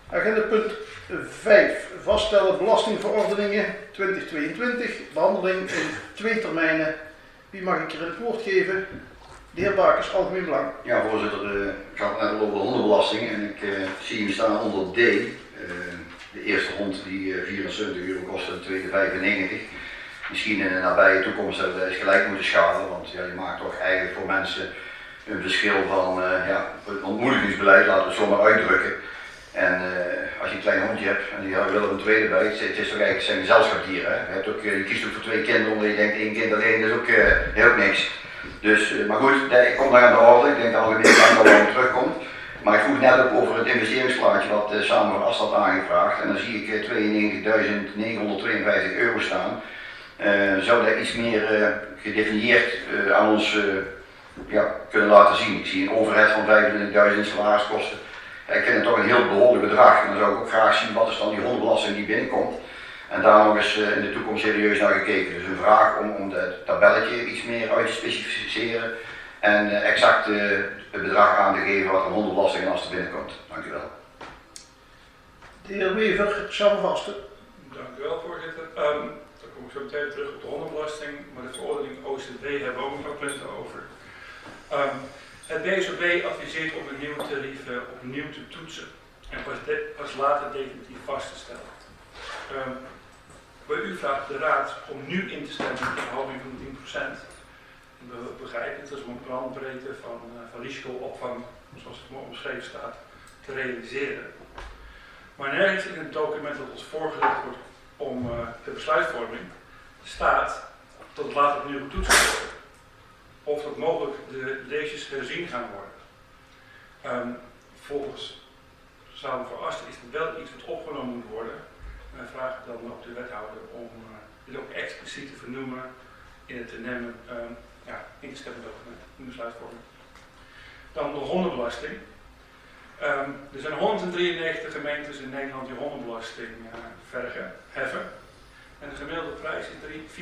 Agenda punt 5. Vaststellen belastingverordeningen 2022. Behandeling in 2 termijnen. Wie mag ik hier het woord geven? De heer Bakers, Algemeen Belang. Ja, voorzitter, ik had het net al over de hondenbelasting en ik zie hem staan onder D. De eerste hond die €74 kost en de tweede €95. Misschien in de nabije toekomst dat we dat eens gelijk moeten schalen, want ja, je maakt toch eigenlijk voor mensen een verschil van het ontmoedigingsbeleid, laten we het zo maar uitdrukken. En als je een klein hondje hebt en die wil er een tweede bij, het is toch eigenlijk zijn gezelschapsdieren. Hè? Je kiest ook voor 2 kinderen omdat je denkt 1 kind alleen, dat is ook heel niks. Dus, maar goed, ik kom daar aan de orde. Ik denk dat Algemeen Belang al wel terugkomt. Maar ik vroeg net ook over het investeringsplaatje wat samen van Astat aangevraagd. En dan zie ik €92.952 staan. Zou dat iets meer gedefinieerd aan ons kunnen laten zien? Ik zie een overhead van €25.000 salariskosten. Ik vind het toch een heel behoorlijk bedrag. En dan zou ik ook graag zien wat is dan die hondenbelasting die binnenkomt. En daar nog eens in de toekomst serieus naar gekeken. Dus een vraag om het tabelletje iets meer uit te specificeren en exact het bedrag aan te geven wat de hondenbelasting en als er binnenkomt. Dank u wel. De heer Wever, samenvatten. Dank u wel, voorzitter. Dan kom ik zo meteen terug op de hondenbelasting, maar de verordening OCW hebben we ook nog wat punten over. Het BSOB adviseert om de nieuwe tarieven opnieuw te toetsen en pas later definitief vast te stellen. Bij u vraagt de Raad om nu in te stemmen met een verhoging van 10%. We begrijpen het, dat is om een brandbreedte van risicoopvang, zoals het mooi omschreven staat, te realiseren. Maar nergens in het document dat ons voorgelegd wordt om de besluitvorming staat dat het later opnieuw getoetst wordt worden. Of dat mogelijk de leesjes herzien gaan worden. Volgens Samen voor Asten is het wel iets wat opgenomen moet worden. En wij vragen dan ook de wethouder om dit ook expliciet te vernoemen in het te nemen in te stemmen document, in de besluitvorming. Dan de hondenbelasting. Er zijn 193 gemeentes in Nederland die hondenbelasting heffen. En de gemiddelde prijs is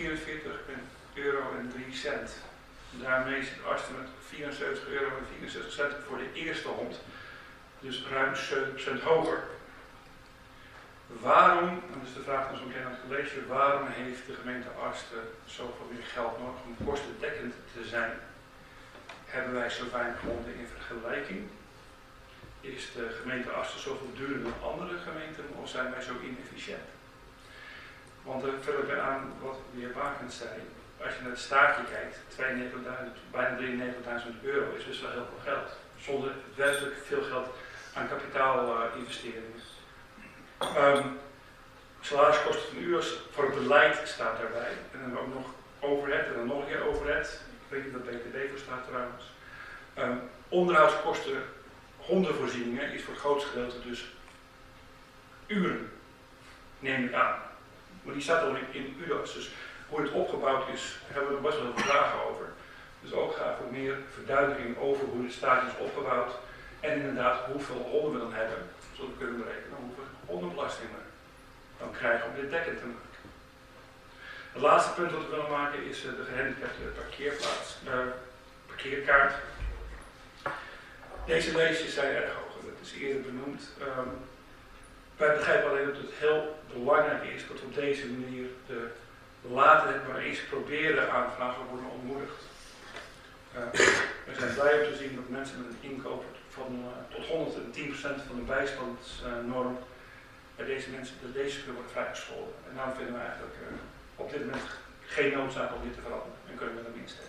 €44,03. Daarmee zit Asten met €74,64 voor de eerste hond. Dus ruim 7% hoger. Waarom, en dat is de vraag dan zo meteen aan het college, waarom heeft de gemeente Asten zoveel meer geld nodig om kostendekkend te zijn? Hebben wij zo weinig honden in vergelijking? Is de gemeente Asten zoveel duurder dan andere gemeenten of zijn wij zo inefficiënt? Want er vul ik aan wat de heer Bakens zei. Als je naar het staartje kijkt, bijna €93.000 is dus wel heel veel geld. Zonder werkelijk veel geld aan kapitaalinvesteringen. Salariskosten van uur voor het beleid staat daarbij. En dan hebben we ook nog overhead en dan nog een keer overhead. Ik weet niet wat BTW voor staat trouwens. Onderhoudskosten, hondenvoorzieningen is voor het grootste gedeelte dus uren, neem ik aan. Maar die staat al in uren. Dus hoe het opgebouwd is, hebben we er best wel veel vragen over. Dus ook graag wat meer verduidelijking over hoe de staat is opgebouwd. En inderdaad hoeveel honden we dan hebben, zodat we kunnen berekenen hoeveel hondenbelasting we dan krijgen om dit dekkend te maken. Het laatste punt dat we willen maken is de gehandicapte parkeerkaart. Deze leesjes zijn erg hoog, dat is eerder benoemd. Wij begrijpen alleen dat het heel belangrijk is dat we op deze manier laten het maar eens proberen aanvragen worden ontmoedigd. We zijn blij om te zien dat mensen met een inkoop van tot 110% van de bijstandsnorm bij deze mensen de leesjes kunnen worden vrijgescholden. En daarom vinden we eigenlijk op dit moment geen noodzaak om dit te veranderen en kunnen we hem instellen.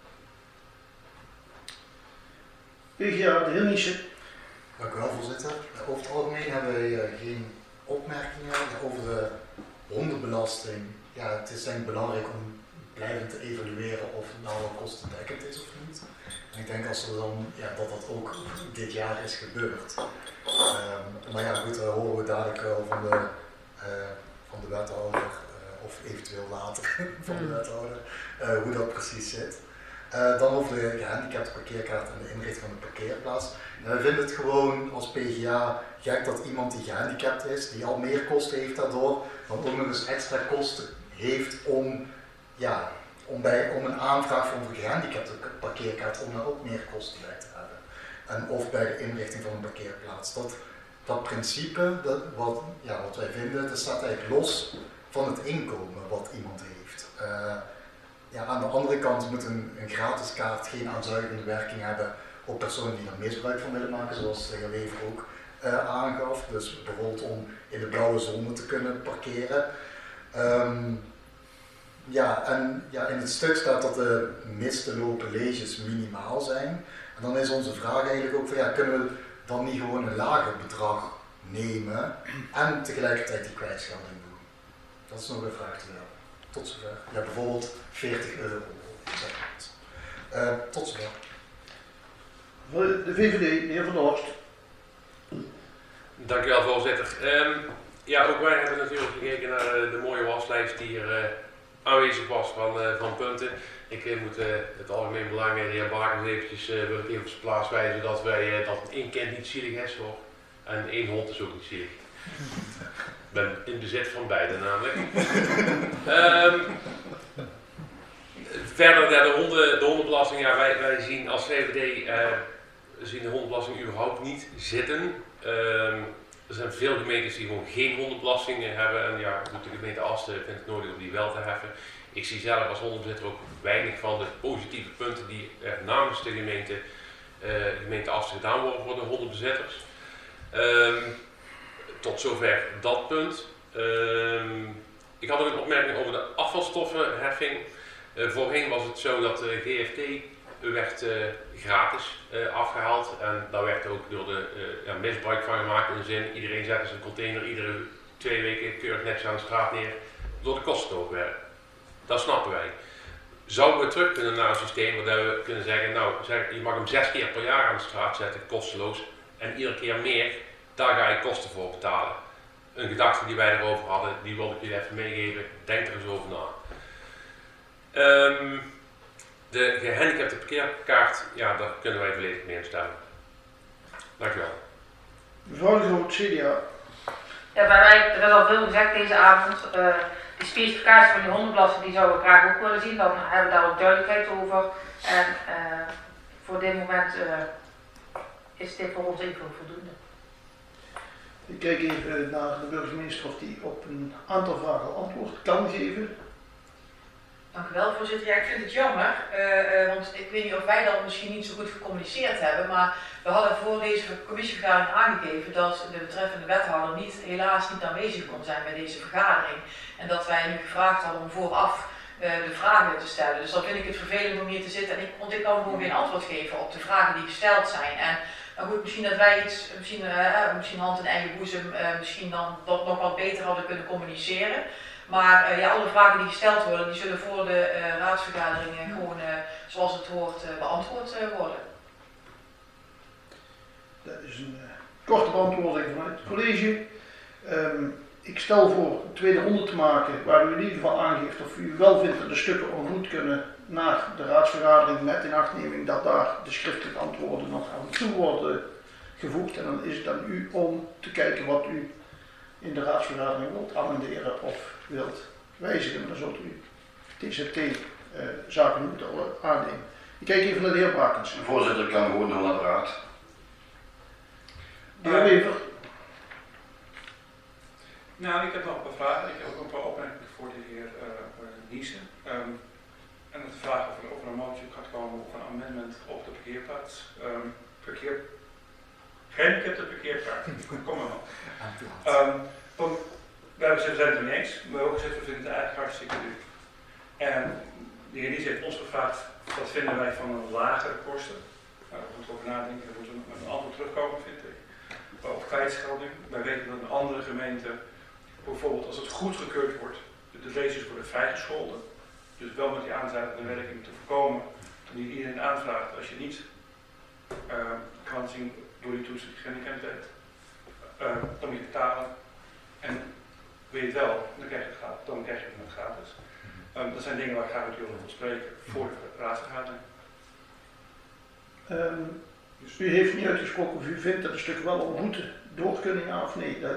PGA, de heer Niesen. Dank u wel, voorzitter. Over het algemeen hebben wij geen opmerkingen over de hondenbelasting. Ja, het is denk ik belangrijk om blijvend te evalueren of het nou wel kostendekkend is of niet. En ik denk als er dan, dat ook dit jaar is gebeurd. Maar ja, goed, dan horen we dadelijk wel van de wethouder, of eventueel later van de wethouder, hoe dat precies zit. Dan over de gehandicapte parkeerkaart en de inrichting van de parkeerplaats. We vinden het gewoon als PGA gek dat iemand die gehandicapt is, die al meer kosten heeft daardoor, dan ook nog eens extra kosten heeft om een aanvraag voor een gehandicapte parkeerkaart om daar ook meer kosten bij te hebben. En of bij de inrichting van een parkeerplaats. Dat dat principe, wat wij vinden, dat staat eigenlijk los van het inkomen wat iemand heeft. Aan de andere kant moet een gratis kaart geen aanzuigende werking hebben op personen die er misbruik van willen maken, zoals de heer Wever ook aangaf. Dus bijvoorbeeld om in de blauwe zone te kunnen parkeren. In het stuk staat dat de mis te lopen leges minimaal zijn. En dan is onze vraag eigenlijk ook van kunnen we dan niet gewoon een lager bedrag nemen en tegelijkertijd die kwijtschelding doen? Dat is nog een vraag te stellen. Tot zover. Ja, bijvoorbeeld €40. Tot zover. De VVD, de heer Van der Horst. Dank u wel, voorzitter. Ook wij hebben natuurlijk gekeken naar de mooie waslijst die er aanwezig was van punten. Ik moet het algemeen belang, de heer Bakers, eventjes wil ik even op zijn plaats wijzen dat dat één kind niet zielig is hoor. En één hond is ook niet zielig. Ik ben in bezit van beide namelijk. Verder de hondenbelasting, wij zien als VVD zien de hondenbelasting überhaupt niet zitten. Er zijn veel gemeentes die gewoon geen hondenbelasting hebben en de gemeente Asten vindt het nodig om die wel te heffen. Ik zie zelf als hondenbezitter ook weinig van de positieve punten die er namens de gemeente Asten gedaan worden voor de hondenbezitters. Tot zover dat punt. Ik had ook een opmerking over de afvalstoffenheffing. Voorheen was het zo dat de GFT werd gratis afgehaald en daar werd ook door de misbruik van gemaakt in de zin, iedereen zette zijn container iedere 2 weken keurig netjes aan de straat neer door de kosten te overwerken. Dat snappen wij. Zouden we terug kunnen naar een systeem waar we kunnen zeggen, je mag hem 6 keer per jaar aan de straat zetten, kosteloos, en iedere keer meer, daar ga je kosten voor betalen. Een gedachte die wij erover hadden, die wil ik jullie even meegeven, denk er eens over na. De gehandicapte parkeerkaart, daar kunnen wij volledig mee instemmen. Dank u wel. Mevrouw de Groot, CDA. Ja, bij mij, er is al veel gezegd deze avond. Die specificatie van die hondenbelasting die zouden we graag ook willen zien. Dan hebben we daar ook duidelijkheid over. En voor dit moment is dit voor ons even voldoende. Ik kijk even naar de burgemeester of die op een aantal vragen antwoord kan geven. Dank u wel, voorzitter. Ja, ik vind het jammer, want ik weet niet of wij dat misschien niet zo goed gecommuniceerd hebben, maar we hadden voor deze commissievergadering aangegeven dat de betreffende wethouder helaas niet aanwezig kon zijn bij deze vergadering. En dat wij nu gevraagd hadden om vooraf de vragen te stellen. Dus dan vind ik het vervelend om hier te zitten, want ik kan gewoon geen antwoord geven op de vragen die gesteld zijn. En nou goed, misschien dat wij iets, misschien hand in eigen boezem, misschien dan dat nog wat beter hadden kunnen communiceren. Maar alle vragen die gesteld worden, die zullen voor de raadsvergadering gewoon zoals het hoort beantwoord worden. Dat is een korte beantwoording vanuit het college. Ik stel voor een tweede ronde te maken waar u in ieder geval aangeeft of u wel vindt dat de stukken ongoed kunnen naar de raadsvergadering met inachtneming dat daar de schriftelijke antwoorden nog aan toe worden gevoegd. En dan is het aan u om te kijken wat u in de raadsvergadering wilt amenderen of wilt wijzigen. Dan zult u TZT-zaken moeten aannemen. Ik kijk even naar de heer Brakens. De voorzitter kan gewoon door naar de raad. De heer Wever. Nou, ik heb nog een paar vragen. Ik heb ook een paar opmerkingen voor de heer Niesen. En de vraag of er een motie gaat komen of een amendement op de parkeerplaats. Gehandicapte parkeerkaart. Kom maar op. We zijn het er mee eens, maar ook gezegd, we vinden het eigenlijk hartstikke duur. En de heer Nies heeft ons gevraagd, wat vinden wij van een lagere kosten? Nou, daar moeten we over nadenken, daar moeten we met een antwoord terugkomen, vind ik. Op kwijtschelding. Wij weten dat een andere gemeente, bijvoorbeeld als het goedgekeurd wordt, de lezers worden vrijgescholden. Dus wel met die aanzuigende werking te voorkomen, dat niet iedereen aanvraagt als je niet kan zien door die toetsen die geen gekend heeft. Dan moet je betalen. En wil je het wel, dan krijg je het gratis. Dan krijg je het gratis. Dat zijn dingen waar ik graag met jullie over wil spreken voor de raadsvergadering. Dus u heeft niet uitgesproken of u vindt dat de stukken wel ongoed door kunnen, ja of nee?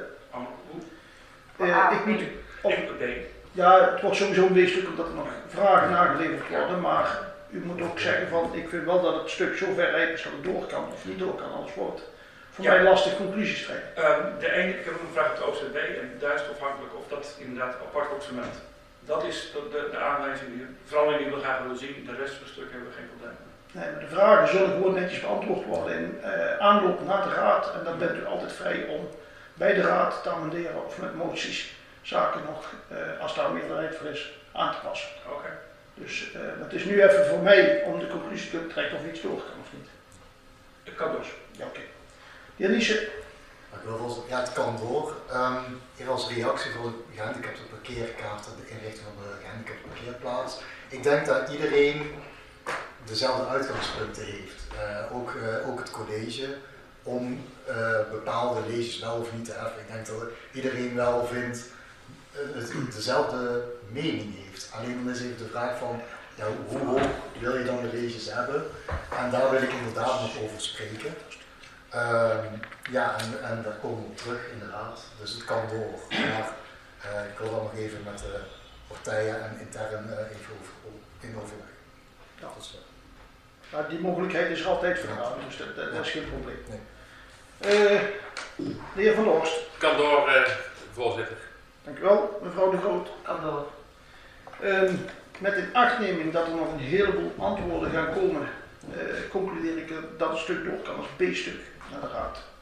Ik moet ja, het wordt sowieso een wezenlijk omdat er nog vragen nageleverd worden, maar u moet ook zeggen van, ik vind wel dat het stuk zo ver rijp is dat het door kan of niet door kan, anders wordt voor mij lastig conclusies trekken. Ik heb ook een vraag op de OCB en daar is het afhankelijk of dat inderdaad apart document. Dat is de aanwijzing die verandering die we graag willen zien. De rest van het stuk hebben we geen probleem. Nee, maar de vragen zullen gewoon netjes beantwoord worden in aanloop naar de raad. En dan bent u altijd vrij om bij de raad te amenderen of met moties zaken nog, als daar een meerderheid voor is, aan te passen. Oké. Dus het is nu even voor mij om de conclusie te trekken of iets door kan of niet. Het kan dus. Ja, oké. De heer Niesen. Ik wil wel zeggen, ja, het kan door. Hier als reactie voor de gehandicapte parkeerkaarten, de inrichting van de gehandicapte parkeerplaats. Ik denk dat iedereen dezelfde uitgangspunten heeft. Ook het college, om bepaalde leges wel of niet te heffen. Ik denk dat iedereen wel vindt, dezelfde mening heeft. Alleen dan is even de vraag van, ja, hoe hoog wil je dan de leges hebben? En daar wil ik inderdaad nog over spreken. Ja, en daar komen we op terug inderdaad. Dus het kan door. Maar ik wil dan nog even met de partijen en intern even in overleg. Ja. Maar die mogelijkheid is er altijd vergaan, dus dat is geen probleem. Nee. De heer Van der Horst. Kan door, voorzitter. Dank u wel, mevrouw De Groot. Kan door. Met in achtneming dat er nog een heleboel antwoorden gaan komen, concludeer ik dat het stuk door kan als B-stuk naar de raad.